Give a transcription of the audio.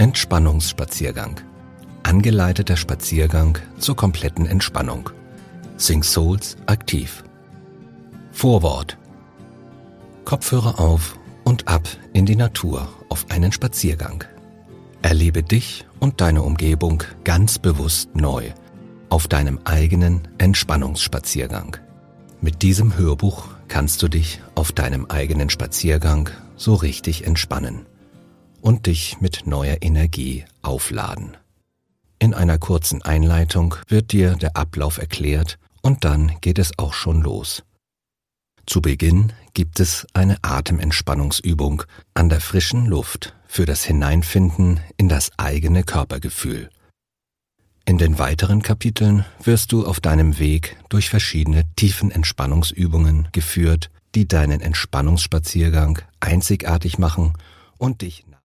Entspannungsspaziergang. Angeleiteter Spaziergang zur kompletten Entspannung. Think Souls aktiv. Vorwort. Kopfhörer auf und ab in die Natur auf einen Spaziergang. Erlebe dich und deine Umgebung ganz bewusst neu auf deinem eigenen Entspannungsspaziergang. Mit diesem Hörbuch kannst du dich auf deinem eigenen Spaziergang so richtig entspannen und dich mit neuer Energie aufladen. In einer kurzen Einleitung wird dir der Ablauf erklärt und dann geht es auch schon los. Zu Beginn gibt es eine Atementspannungsübung an der frischen Luft für das Hineinfinden in das eigene Körpergefühl. In den weiteren Kapiteln wirst du auf deinem Weg durch verschiedene Tiefenentspannungsübungen geführt, die deinen Entspannungsspaziergang einzigartig machen und dich